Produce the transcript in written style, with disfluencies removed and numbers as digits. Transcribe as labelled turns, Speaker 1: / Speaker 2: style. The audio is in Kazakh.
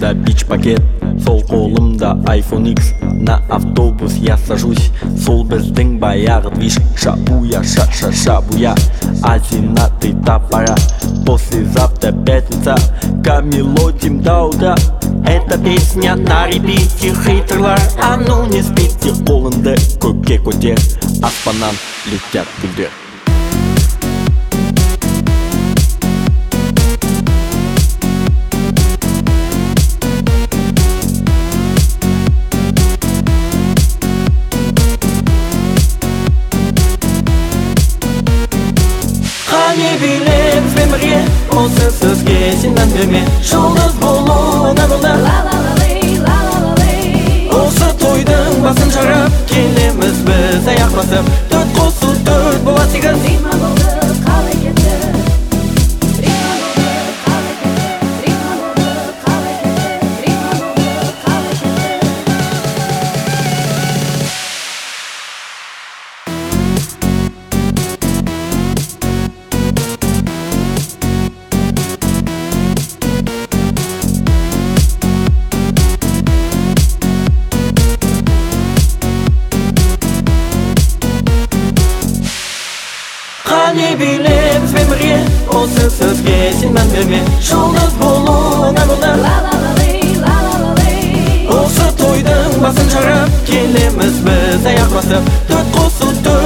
Speaker 1: Карманымда бич-пакет, сол қолымда iPhone X. На автобус я сажусь, сол біздің баяғы движ. Шабуя, шабуя, азинаты топора. Послезавтра пятница, камелотим до утра. Эта песня на репите, хейтерлар, а ну не спите. Қолыңды көкке көтер, аспаннан летят гүлдер.
Speaker 2: Қане билемізбен бірге, осы сөзге сен мән берме. Жұлдыз болу оңай болды. Осы тойдың басын жарып, келеміз біз аяқ басып. Төрт қосу төрт болады сегіз.
Speaker 3: Рима болды, қалай кетті.
Speaker 2: Қане билемізбен бірге, осы сөзге сен мән берме. Жұлдыз болу оңай болды. Осы тойдың басын жарып, келеміз біз аяқ басып. Төрт қосу төрт